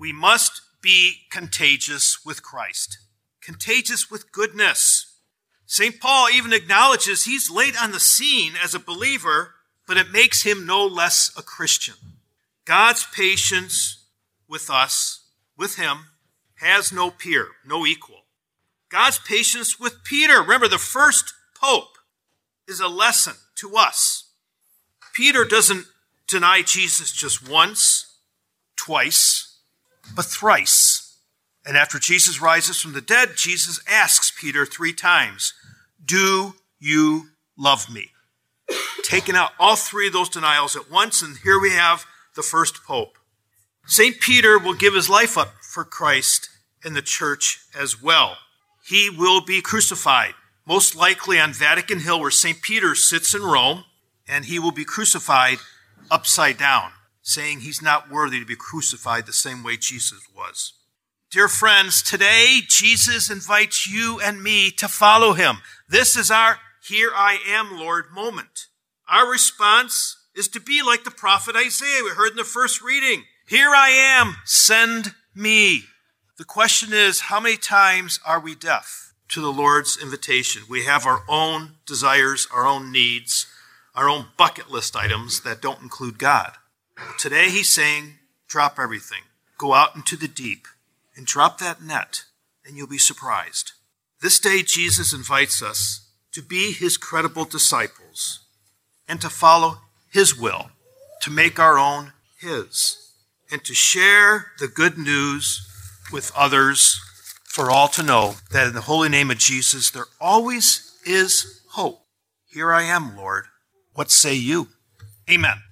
We must be contagious with Christ, contagious with goodness. St. Paul even acknowledges he's late on the scene as a believer, but it makes him no less a Christian. God's patience with us, with him, has no peer, no equal. God's patience with Peter, remember the first pope, is a lesson to us. Peter doesn't deny Jesus just once, twice, but thrice. And after Jesus rises from the dead, Jesus asks Peter 3 times, "Do you love me?" Taking out all 3 of those denials at once, and here we have the first pope. St. Peter will give his life up for Christ and the church as well. He will be crucified, most likely on Vatican Hill where St. Peter sits in Rome, and he will be crucified upside down, saying he's not worthy to be crucified the same way Jesus was. Dear friends, today Jesus invites you and me to follow him. This is our "Here I am, Lord" moment. Our response is to be like the prophet Isaiah we heard in the first reading. "Here I am, send me." The question is, how many times are we deaf to the Lord's invitation? We have our own desires, our own needs, our own bucket list items that don't include God. Today he's saying, drop everything. Go out into the deep and drop that net, and you'll be surprised. This day Jesus invites us to be his credible disciples and to follow his will, to make our own his, and to share the good news with others for all to know that in the holy name of Jesus, there always is hope. Here I am, Lord. What say you? Amen.